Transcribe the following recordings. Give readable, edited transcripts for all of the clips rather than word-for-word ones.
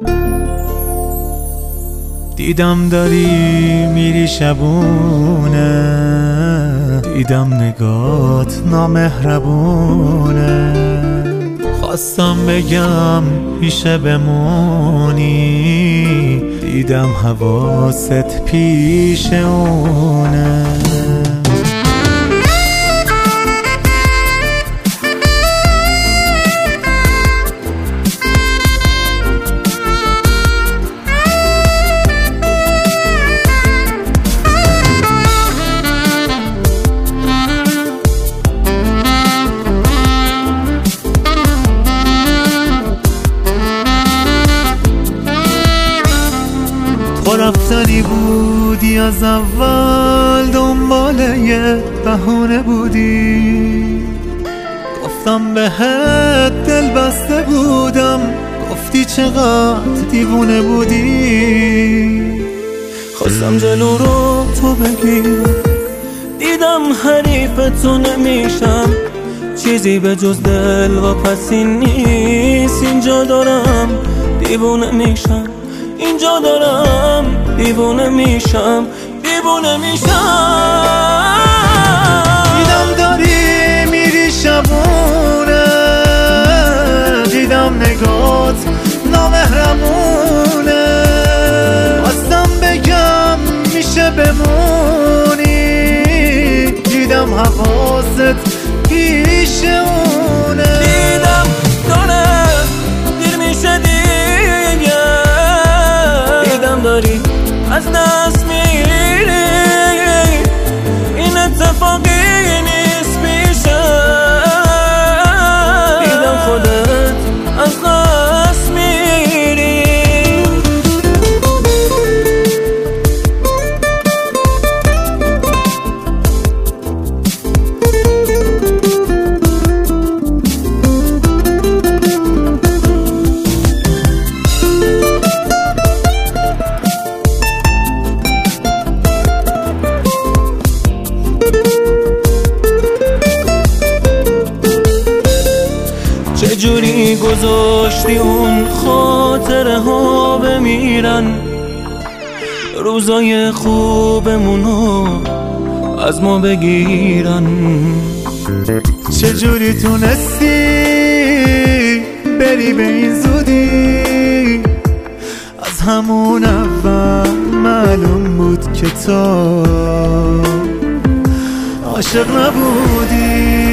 دیدم داری میری شبونه، دیدم نگات نامهربونه. خواستم بگم پیشه بمونی، دیدم حواست پیش اونه. تو رفتنی بودی از اول، دنبال یه بهونه بودی. گفتم بهت دل بسته بودم، گفتی چقدر دیوونه بودی. خواستم جلو رو تو بگیرم، دیدم حریفتو نمیشم. چیزی به جز دل و پسی نیست. اینجا دارم دیوونه میشم، اینجا دارم دیوونه میشم، دیوونه میشم. دیدم داری میری شبونه، دیدم نگات نامهربونه. خواستم بگم میشه بمونی، دیدم حواست پیش اونه. دیدم داره دیر میشه دیگه، داری از دست میری. این اتفاقی نیست پیشه، دیدم خودت از دست میری. چجوری گذاشتی اون خاطره ها بمیرن، روزای خوبمونو از ما بگیرن. چجوری تونستی بری به این زودی، از همون اول معلوم بود که تو عاشق نبودی.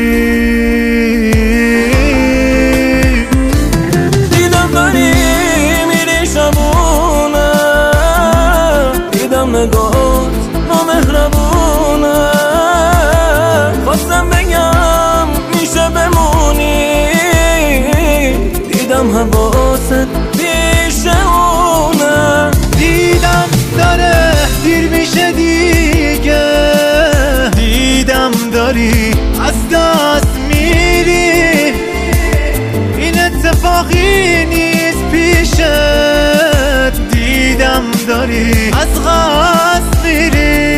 نگات نامهربونه. خواستم بگم میشه بمونی، دیدم حواست پیش اونه. دیدم داره دیر میشه دیگه، دیدم داری از دست میری. این اتفاقی نیست پیشت، دیدم داری از قصد میری.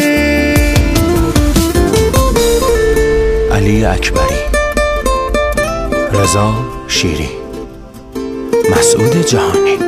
علی اکبری، رضا شیری، مسعود جهانی.